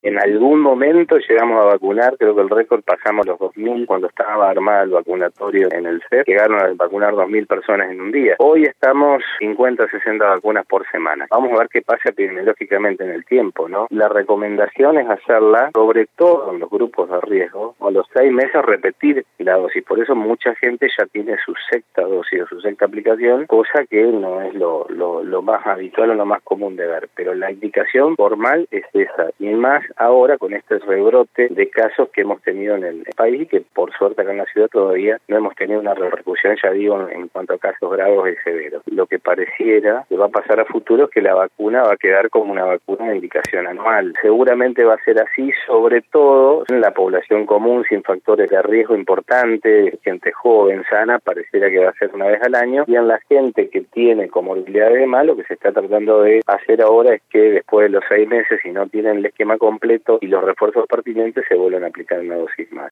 En algún momento llegamos a vacunar, creo que el récord pasamos los 2.000 cuando estaba armado el vacunatorio en el CEP, llegaron a vacunar 2.000 personas en un día. Hoy estamos 50, 60 vacunas por semana. Vamos a ver qué pasa epidemiológicamente en el tiempo, ¿no? La recomendación es hacerla, sobre todo en los grupos de riesgo, a los 6 meses repetir la dosis. Por eso mucha gente ya tiene su sexta dosis o su sexta aplicación, cosa que no es lo más habitual o lo más común de ver. Pero la indicación formal es esa, y más ahora con este rebrote de casos que hemos tenido en el país y que por suerte acá en la ciudad todavía no hemos tenido una repercusión, ya digo, en cuanto a casos graves y severos. Lo que pareciera que va a pasar a futuro es que la vacuna va a quedar como una vacuna de indicación anual. Seguramente va a ser así, sobre todo en la población común, sin factores de riesgo importantes, gente joven, sana, pareciera que va a ser una vez al año, y en la gente que tiene comorbilidades de más, lo que se está tratando de hacer ahora es que después de los 6 meses, si no tienen el esquema completo y los refuerzos pertinentes, se vuelven a aplicar una dosis más.